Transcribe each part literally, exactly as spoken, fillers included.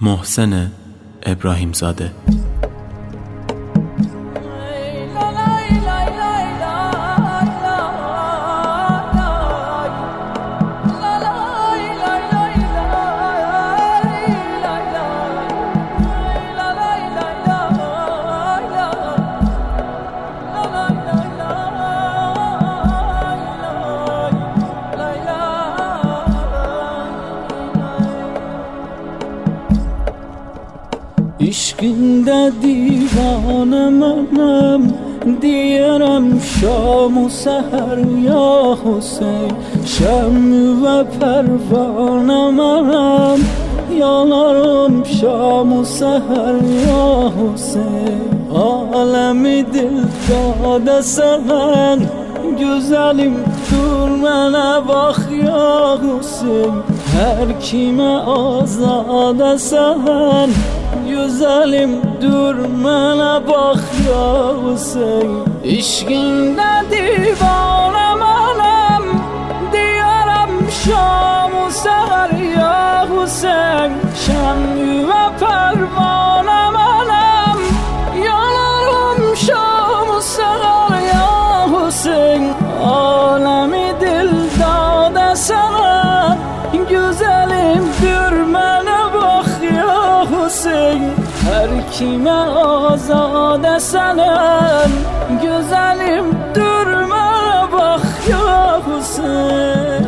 محسن ابراهیم زاده. عشقinde دیوانه منم، دیارم شام و سحر یا حسین. شم و پروانه منم، یالارم شام و سحر یا حسین. عالمی دل داده سن، güzelim dur mənə bax ya Hüseyin. Hər kimə azad sən, güzelim dur mənə bax ya Hüseyin. İşqində divanə mənəm, diyaram şam و səhər ya Hüseyin. Şəmü və pərvanə mənəm, yanarım şam و səhər ya Hüseyin. Alemi dil dade sana, güzelim dur mənə bax ya Hüseyin. Hər kimə azad sənəm, güzelim dur mənə bax ya Hüseyin.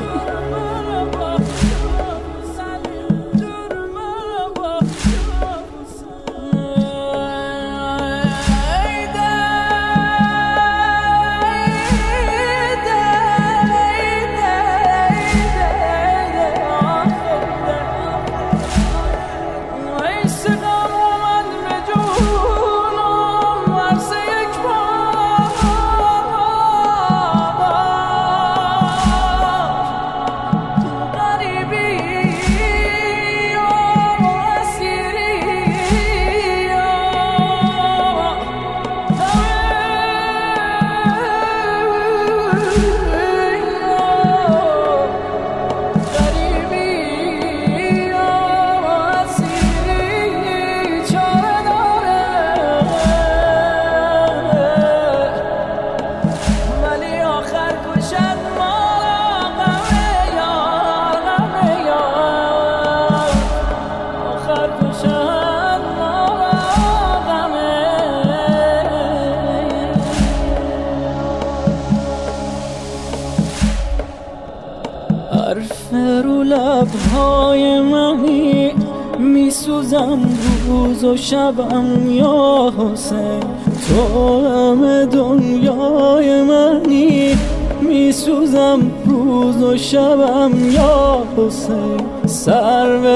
حرف رو لبهای منی، میسوزم روز و شبم یا حسین. تو همه دنیای منی، میسوزم روز و شبم یا حسین. سر به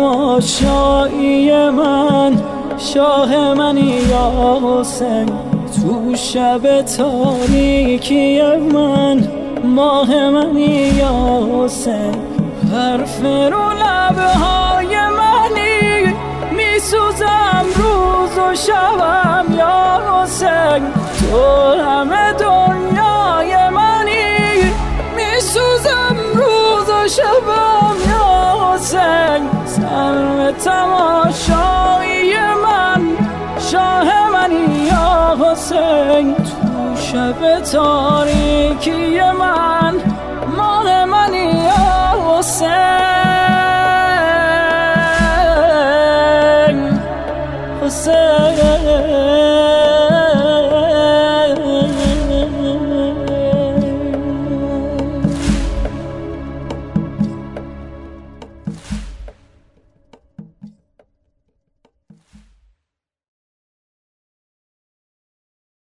تماشایی من، شاه منی یا حسین. تو شب تاریکی من، ماه منی یا حسین. حرف رو لبهای منی، میسوزم روز و شبم یا حسین. تو همه دنیای منی، میسوزم روز و شبم یا حسین. سر تماشایی من، شاه منی یا حسین. تو شب تاریکی